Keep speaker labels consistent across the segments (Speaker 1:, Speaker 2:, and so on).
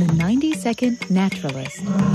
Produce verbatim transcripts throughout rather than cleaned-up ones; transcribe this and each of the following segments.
Speaker 1: The ninety-second Naturalist.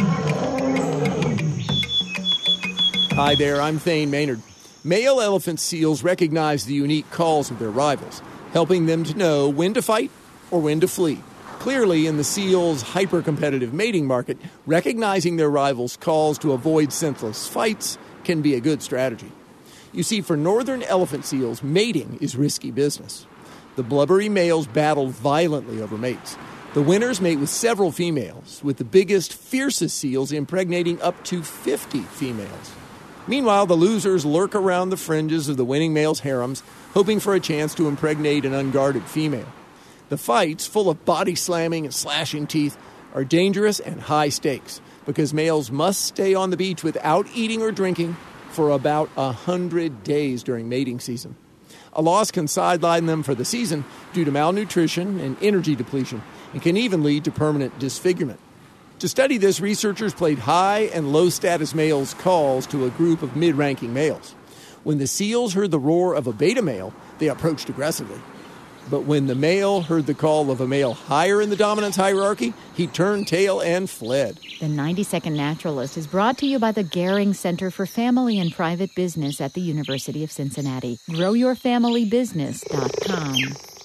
Speaker 2: Hi there, I'm Thane Maynard. Male elephant seals recognize the unique calls of their rivals, helping them to know when to fight or when to flee. Clearly, in the seals' hyper-competitive mating market, recognizing their rivals' calls to avoid senseless fights can be a good strategy. You see, for northern elephant seals, mating is risky business. The blubbery males battle violently over mates. The winners mate with several females, with the biggest, fiercest seals impregnating up to fifty females. Meanwhile, the losers lurk around the fringes of the winning males' harems, hoping for a chance to impregnate an unguarded female. The fights, full of body slamming and slashing teeth, are dangerous and high stakes because males must stay on the beach without eating or drinking for about a hundred days during mating season. A loss can sideline them for the season due to malnutrition and energy depletion, and can even lead to permanent disfigurement. To study this, researchers played high and low status males' calls to a group of mid-ranking males. When the seals heard the roar of a beta male, they approached aggressively. But when the male heard the call of a male higher in the dominance hierarchy, he turned tail and fled.
Speaker 1: The ninety-second Naturalist is brought to you by the Gehring Center for Family and Private Business at the University of Cincinnati. grow your family business dot com.